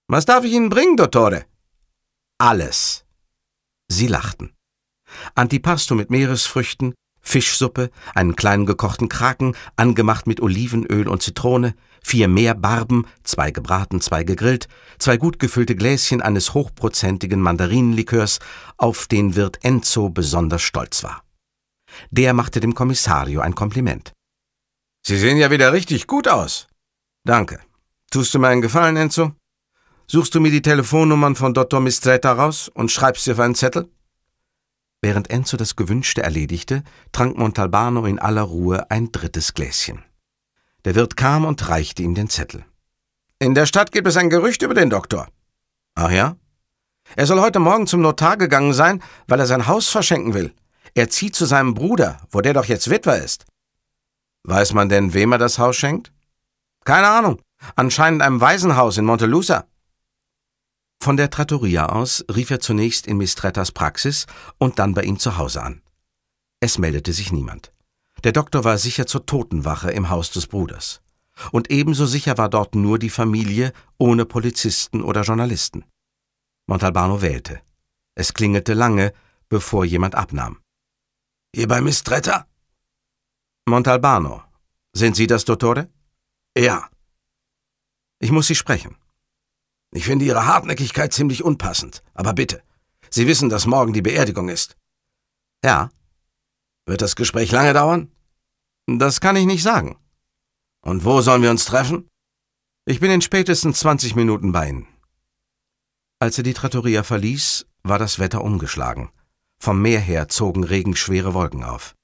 Was darf ich Ihnen bringen, Dottore? Alles. Sie lachten. Antipasto mit Meeresfrüchten, Fischsuppe, einen kleinen gekochten Kraken, angemacht mit Olivenöl und Zitrone, 4 Meerbarben, 2 gebraten, 2 gegrillt, 2 gut gefüllte Gläschen eines hochprozentigen Mandarinenlikörs, auf den Wirt Enzo besonders stolz war. Der machte dem Kommissario ein Kompliment. »Sie sehen ja wieder richtig gut aus.« »Danke. Tust du mir einen Gefallen, Enzo? Suchst du mir die Telefonnummern von Dr. Mistretta raus und schreibst sie auf einen Zettel?« Während Enzo das Gewünschte erledigte, trank Montalbano in aller Ruhe ein 3. Gläschen. Der Wirt kam und reichte ihm den Zettel. »In der Stadt gibt es ein Gerücht über den Doktor.« »Ach ja? Er soll heute Morgen zum Notar gegangen sein, weil er sein Haus verschenken will. Er zieht zu seinem Bruder, wo der doch jetzt Witwer ist.« »Weiß man denn, wem er das Haus schenkt?« »Keine Ahnung. Anscheinend einem Waisenhaus in Montelusa.« Von der Trattoria aus rief er zunächst in Mistrettas Praxis und dann bei ihm zu Hause an. Es meldete sich niemand. Der Doktor war sicher zur Totenwache im Haus des Bruders. Und ebenso sicher war dort nur die Familie, ohne Polizisten oder Journalisten. Montalbano wählte. Es klingelte lange, bevor jemand abnahm. »Hier bei Mistretta?« »Montalbano. Sind Sie das, Dottore?« »Ja.« »Ich muss Sie sprechen.« »Ich finde Ihre Hartnäckigkeit ziemlich unpassend. Aber bitte, Sie wissen, dass morgen die Beerdigung ist.« »Ja.« »Wird das Gespräch lange dauern?« »Das kann ich nicht sagen.« »Und wo sollen wir uns treffen?« »Ich bin in spätestens 20 Minuten bei Ihnen.« Als er die Trattoria verließ, war das Wetter umgeschlagen. Vom Meer her zogen regenschwere Wolken auf.